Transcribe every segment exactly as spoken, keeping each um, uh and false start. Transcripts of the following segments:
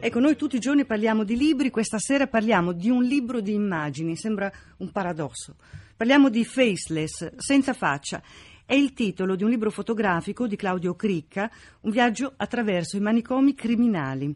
Ecco, noi tutti i giorni parliamo di libri, questa sera parliamo di un libro di immagini, sembra un paradosso. Parliamo di Faceless, senza faccia. È il titolo di un libro fotografico di Claudio Cricca, un viaggio attraverso i manicomi criminali.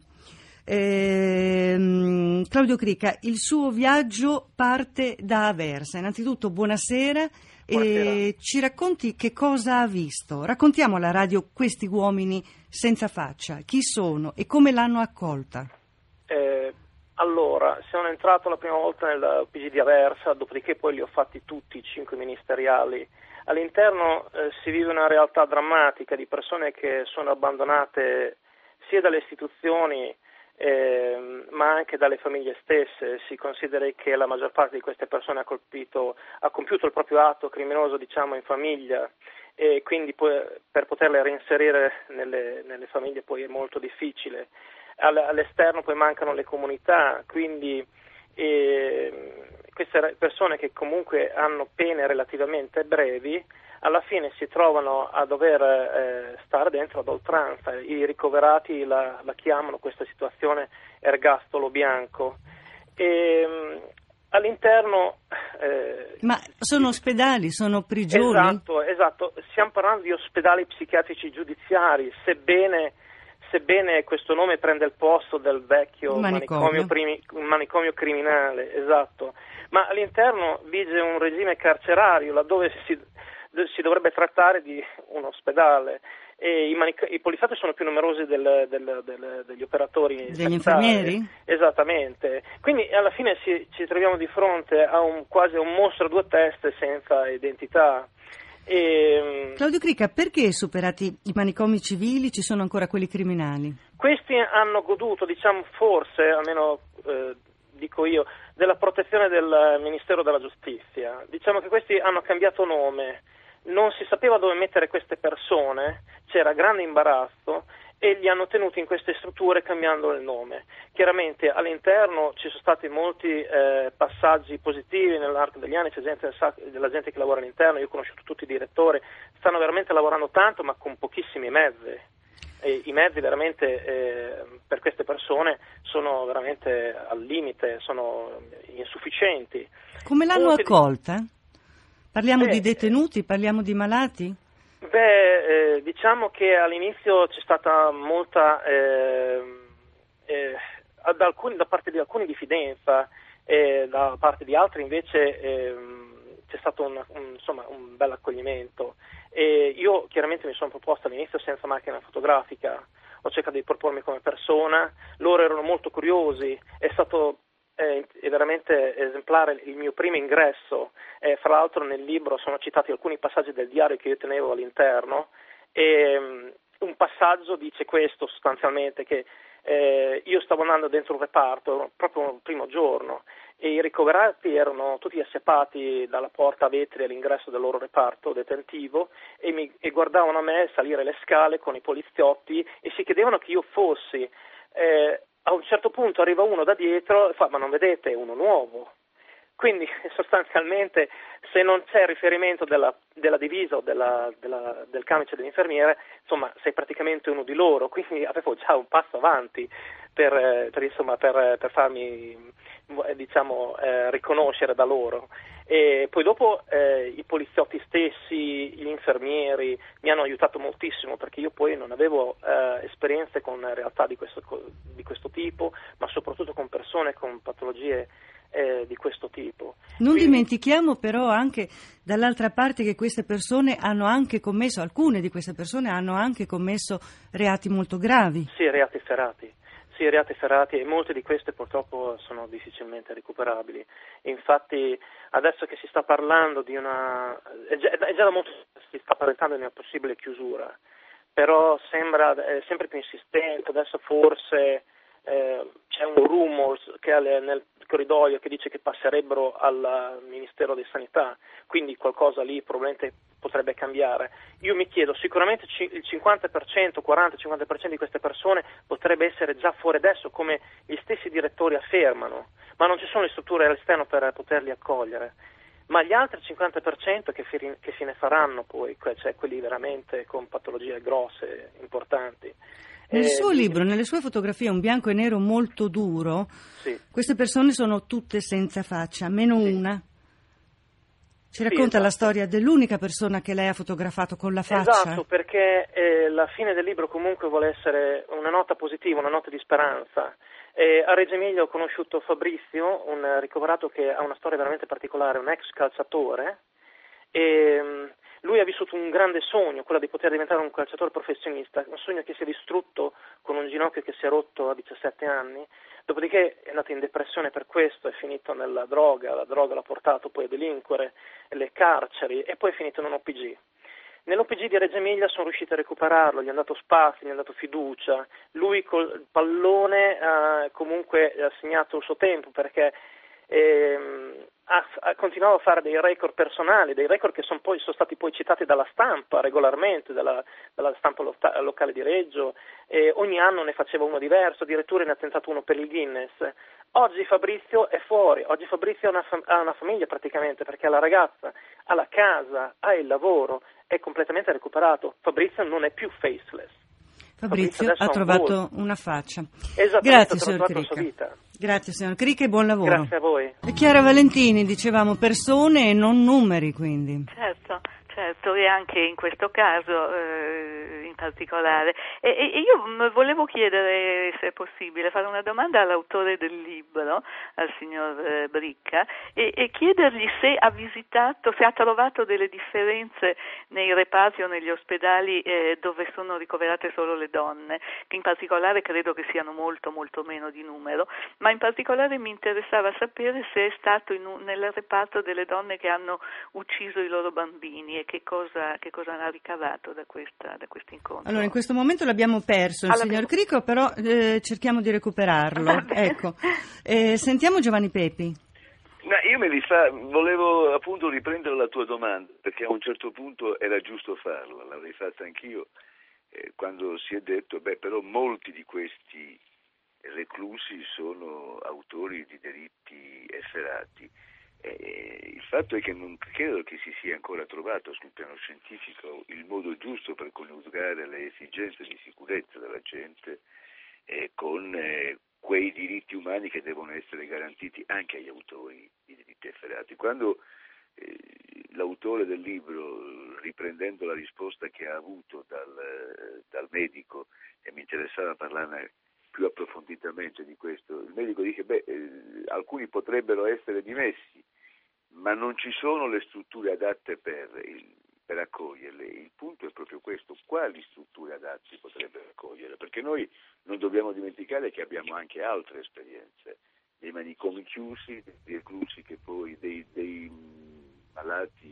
Eh, Claudio Cricca, il suo viaggio parte da Aversa. Innanzitutto, buonasera. Buonasera. E ci racconti che cosa ha visto? Raccontiamo alla radio questi uomini senza faccia, chi sono e come l'hanno accolta. Eh, allora, sono entrato la prima volta nel P G di Aversa, dopodiché poi li ho fatti tutti i cinque ministeriali. All'interno eh, si vive una realtà drammatica di persone che sono abbandonate sia dalle istituzioni Eh, ma anche dalle famiglie stesse. Si consideri che la maggior parte di queste persone ha colpito, ha compiuto il proprio atto criminoso, diciamo, in famiglia, e quindi poi, per poterle reinserire nelle, nelle famiglie poi è molto difficile. All, all'esterno poi mancano le comunità, quindi eh, queste persone che comunque hanno pene relativamente brevi alla fine si trovano a dover eh, stare dentro ad oltranza. I ricoverati la, la chiamano questa situazione ergastolo bianco. E, mh, all'interno eh, Ma sono ospedali, sono prigioni? Esatto, esatto. Stiamo parlando di ospedali psichiatrici giudiziari, sebbene, sebbene questo nome prende il posto del vecchio manicomio, manicomio, primi, manicomio criminale, esatto. Ma all'interno vige un regime carcerario laddove si si dovrebbe trattare di un ospedale, e i, manic- i poliziotti sono più numerosi del, del, del, degli operatori degli sanitari. infermieri? Esattamente, quindi alla fine si, ci troviamo di fronte a un, quasi a un mostro a due teste senza identità. E, Claudio Cricca, perché superati i manicomi civili ci sono ancora quelli criminali? Questi hanno goduto, diciamo, forse, almeno eh, dico io, della protezione del Ministero della Giustizia. Diciamo che questi hanno cambiato nome, non si sapeva dove mettere queste persone, c'era grande imbarazzo e li hanno tenuti in queste strutture cambiando il nome. Chiaramente all'interno ci sono stati molti eh, passaggi positivi nell'arco degli anni, c'è gente, della gente che lavora all'interno, io ho conosciuto tutti i direttori, stanno veramente lavorando tanto ma con pochissimi mezzi. E i mezzi veramente eh, per queste persone sono veramente al limite, sono insufficienti. Come l'hanno Molti... accolta? Parliamo Beh, di detenuti, parliamo di malati? Beh, eh, diciamo che all'inizio c'è stata molta, eh, eh, da, alcuni, da parte di alcuni diffidenza, e da parte di altri invece eh, c'è stato un, un, insomma, un bel accoglimento. E io chiaramente mi sono proposto all'inizio senza macchina fotografica, ho cercato di propormi come persona, loro erano molto curiosi, è stato eh, è veramente esemplare il mio primo ingresso, eh, fra l'altro nel libro sono citati alcuni passaggi del diario che io tenevo all'interno, e um, un passaggio dice questo sostanzialmente, che eh, io stavo andando dentro un reparto proprio il primo giorno e i ricoverati erano tutti assiepati dalla porta a vetri all'ingresso del loro reparto detentivo e, mi, e guardavano a me salire le scale con i poliziotti e si chiedevano chi io fossi. Eh, a un certo punto arriva uno da dietro e fa: ma non vedete, è uno nuovo. Quindi sostanzialmente se non c'è riferimento della, della divisa o della, della, del camice dell'infermiere, insomma sei praticamente uno di loro, quindi avevo già un passo avanti per, per, insomma, per, per farmi diciamo eh, riconoscere da loro. E poi dopo eh, i poliziotti stessi, gli infermieri mi hanno aiutato moltissimo, perché io poi non avevo eh, esperienze con realtà di questo, di questo tipo, ma soprattutto con persone con patologie eh, di questo tipo. Non Quindi, dimentichiamo però anche dall'altra parte che queste persone hanno anche commesso, alcune di queste persone hanno anche commesso reati molto gravi. Sì, reati efferati. Sì, reati efferati, e molte di queste purtroppo sono difficilmente recuperabili. Infatti adesso che si sta parlando di una, è già, è già da molto si sta parlando di una possibile chiusura, però sembra è sempre più insistente, adesso forse eh, c'è un rumors che è nel corridoio che dice che passerebbero al Ministero di Sanità, quindi qualcosa lì probabilmente potrebbe cambiare. Io mi chiedo, sicuramente il cinquanta per cento, quaranta cinquanta per cento di queste persone potrebbe essere già fuori adesso, come gli stessi direttori affermano, ma non ci sono le strutture all'esterno per poterli accogliere. Ma gli altri cinquanta per cento che, fi- che se ne faranno poi, cioè quelli veramente con patologie grosse, importanti, Nel Eh, suo libro, nelle sue fotografie, un bianco e nero molto duro, sì. queste persone sono tutte senza faccia, meno Sì. una. Ci Sì, racconta esatto. la storia dell'unica persona che lei ha fotografato con la faccia? Esatto, perché eh, la fine del libro comunque vuole essere una nota positiva, una nota di speranza. Eh, a Reggio Emilia ho conosciuto Fabrizio, un ricoverato che ha una storia veramente particolare, un ex calciatore, e um, lui ha vissuto un grande sogno, quello di poter diventare un calciatore professionista, un sogno che si è distrutto con un ginocchio che si è rotto a diciassette anni, dopodiché è andato in depressione per questo, è finito nella droga, la droga l'ha portato poi a delinquere, le carceri e poi è finito in un O P G. Nell'O P G di Reggio Emilia sono riusciti a recuperarlo, gli hanno dato spazio, gli hanno dato fiducia, lui col pallone eh, comunque ha segnato il suo tempo perché ehm, ha, ha continuato a fare dei record personali, dei record che sono, poi, sono stati poi citati dalla stampa regolarmente, dalla, dalla stampa lo, locale di Reggio, e ogni anno ne faceva uno diverso, addirittura ne ha tentato uno per il Guinness. Oggi Fabrizio è fuori, oggi Fabrizio ha una, fam- ha una famiglia praticamente perché ha la ragazza, ha la casa, ha il lavoro, è completamente recuperato. Fabrizio non è più faceless. Fabrizio, Fabrizio ha trovato una faccia. Esattamente, Grazie, signor Cricca. Grazie, signor Cricca, e buon lavoro. Grazie a voi. E Chiara Valentini, dicevamo persone e non numeri, quindi. Certo, certo, e anche in questo caso eh, in particolare. E, e io volevo chiedere, se è possibile, fare una domanda all'autore del libro, al signor eh, Bricca, e, e chiedergli se ha visitato, se ha trovato delle differenze nei reparti o negli ospedali eh, dove sono ricoverate solo le donne, che in particolare credo che siano molto molto meno di numero, ma in particolare mi interessava sapere se è stato in un, nel reparto delle donne che hanno ucciso i loro bambini e che cosa, che cosa ha ricavato da questa da questo incontro. Allora, in questo momento l'abbiamo perso il ah, signor l'abbiamo... Cricco, però eh, cerchiamo di recuperarlo. Ecco. Eh, sentiamo Giovanni Pepi. No, io mi rifà, volevo appunto riprendere la tua domanda, perché a un certo punto era giusto farla, l'avrei fatta anch'io, eh, quando si è detto, beh, però molti di questi reclusi sono autori di delitti efferati. Eh, il fatto è che non credo che si sia ancora trovato sul piano scientifico il modo giusto per coniugare le esigenze di sicurezza della gente eh, con eh, quei diritti umani che devono essere garantiti anche agli autori di delitti efferati. Quando eh, l'autore del libro, riprendendo la risposta che ha avuto dal, dal medico, e mi interessava parlarne più approfonditamente di questo, il medico dice beh, eh, alcuni potrebbero essere dimessi, ma non ci sono le strutture adatte per, il, per accoglierle. Il punto è proprio questo: quali strutture adatte potrebbero accogliere? Perché noi non dobbiamo dimenticare che abbiamo anche altre esperienze, dei manicomi chiusi, dei reclusi che poi, dei, dei malati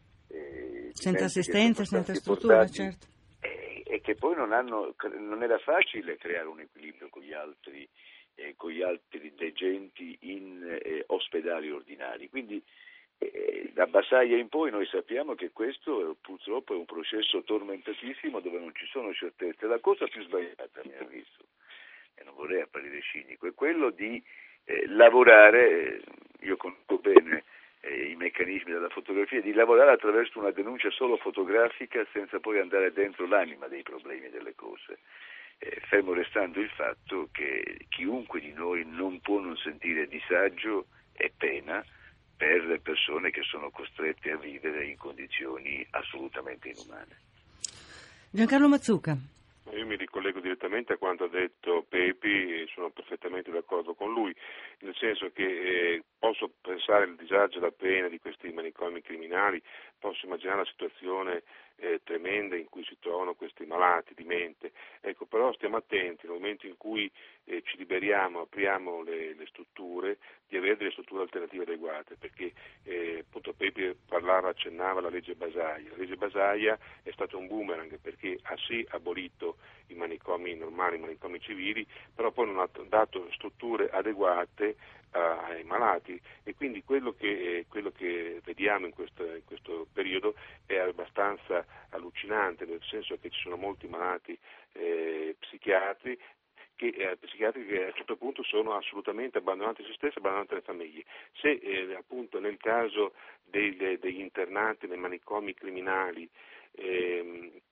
eh, senza assistenza, senza struttura, portati, certo. E, e che poi non hanno, non era facile creare un equilibrio con gli altri, eh, con gli altri degenti in eh, ospedali ordinari. Quindi eh, da Basaglia in poi noi sappiamo che questo eh, purtroppo è un processo tormentatissimo dove non ci sono certezze. La cosa più sbagliata, a mio avviso, e non vorrei apparire cinico, è quello di eh, lavorare, eh, io conosco bene eh, i meccanismi della fotografia, di lavorare attraverso una denuncia solo fotografica senza poi andare dentro l'anima dei problemi e delle cose, eh, fermo restando il fatto che chiunque di noi non può non sentire disagio e pena per persone che sono costrette a vivere in condizioni assolutamente inumane. Giancarlo Mazzuca. Io mi ricollego direttamente a quanto ha detto Pepi e sono perfettamente d'accordo con lui, nel senso che eh, posso pensare al disagio e alla pena di questi manicomi criminali, posso immaginare la situazione eh, tremenda in cui si trovano questi malati di mente. Ecco, però stiamo attenti nel momento in cui eh, ci liberiamo, apriamo le, le strutture, di avere delle strutture alternative adeguate, perché eh, appunto Pepi parlava, accennava alla legge Basaglia. La legge Basaglia è stato un boomerang perché ha sì abolito i manicomi normali, i manicomi civili, però poi non ha dato strutture adeguate ai malati, e quindi quello che, eh, quello che vediamo in questo, in questo periodo è abbastanza allucinante, nel senso che ci sono molti malati eh, psichiatri che, eh, psichiatri che a un certo punto sono assolutamente abbandonati a se stessi, abbandonati alle famiglie. Se eh, appunto nel caso dei, degli internati nei manicomi criminali ehm,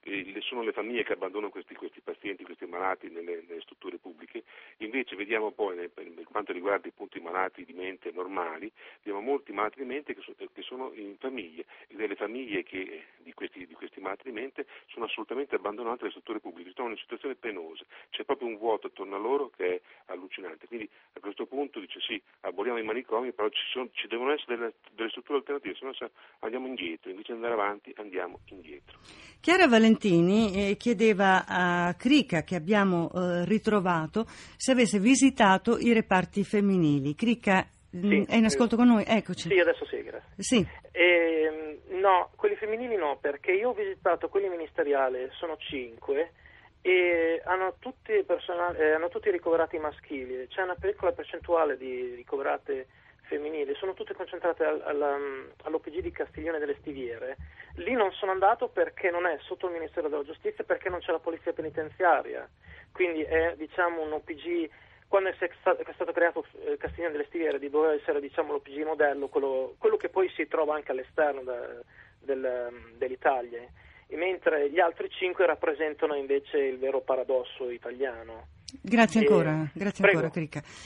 eh, sono le famiglie che abbandonano questi, questi pazienti, questi malati nelle, nelle strutture pubbliche. Invece vediamo poi, nel, per quanto riguarda appunto i malati di mente normali, abbiamo molti malati di mente che, so, che sono in famiglie, e delle famiglie che, di, questi, di questi malati di mente sono assolutamente abbandonate alle strutture pubbliche, si trovano in situazioni penose, c'è proprio un vuoto attorno a loro che è allucinante. Quindi a questo punto dice sì, aboliamo i manicomi, però ci, sono, ci devono essere delle, delle strutture alternative, se no andiamo indietro, invece di andare avanti andiamo indietro. Chiara Valentini eh, chiedeva a Crica, che abbiamo eh, ritrovato, se avesse visitato i reparti femminili. Crica, sì, è in ascolto con noi? Eccoci. Sì, adesso sì, grazie. Sì. Eh, no, quelli femminili no, perché io ho visitato quelli ministeriali, sono cinque, e hanno tutti, personali, eh, hanno tutti ricoverati maschili, c'è una piccola percentuale di ricoverate femminili, sono tutte concentrate al, alla, all'O P G di Castiglione delle Stiviere. Lì non sono andato perché non è sotto il Ministero della Giustizia, perché non c'è la polizia penitenziaria, quindi è diciamo un O P G. Quando è stato creato Castiglione delle Stiviere doveva essere diciamo l'O P G modello, quello, quello che poi si trova anche all'esterno da, del, dell'Italia, e mentre gli altri cinque rappresentano invece il vero paradosso italiano. Grazie e, ancora, grazie prego. ancora Crica.